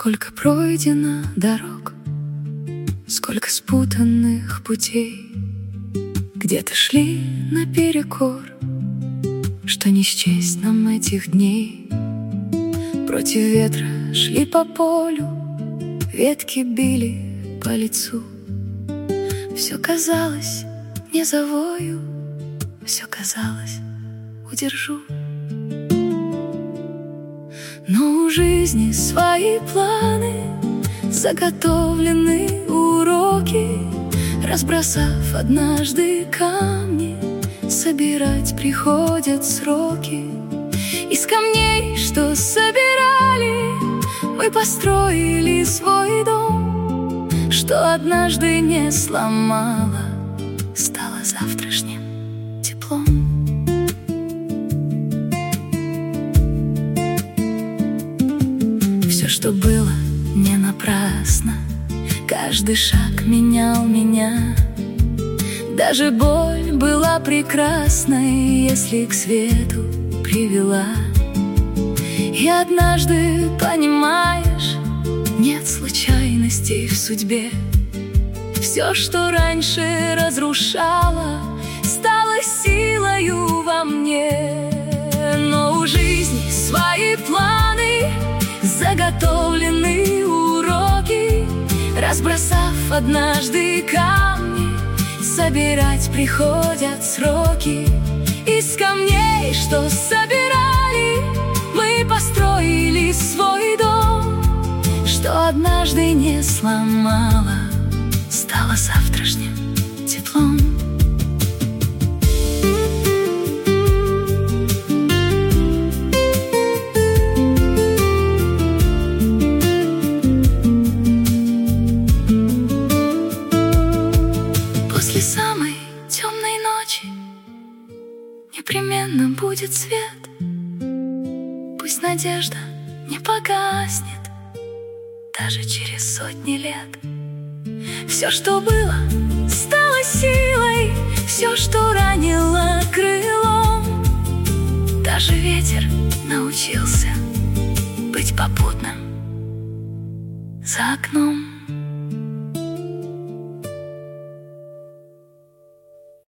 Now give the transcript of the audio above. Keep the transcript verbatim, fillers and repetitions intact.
Сколько пройдено дорог, сколько спутанных путей, где-то шли наперекор, что не счесть нам этих дней. Против ветра шли по полю, ветки били по лицу. Все казалось, не завою, все казалось, удержу. Но у жизни свои планы, заготовлены уроки. Разбросав однажды камни, собирать приходят сроки. Из камней, что собирали, мы построили свой дом, что однажды не сломало, стало завтрашним теплом. Все, что было, не напрасно. Каждый шаг менял меня. Даже боль была прекрасной, если к свету привела. И однажды понимаешь, нет случайностей в судьбе. Все, что раньше разрушало, стало силою во мне. Но у жизни свои планы, заготовлены уроки. Разбросав однажды камни, собирать приходят сроки. Из камней, что собирали, мы построили свой дом, что однажды не сломало, стало завтрашним теплом. После самой темной ночи непременно будет свет. Пусть надежда не погаснет даже через сотни лет. Все, что было, стало силой, все, что ранило крылом. Даже ветер научился быть попутным за окном.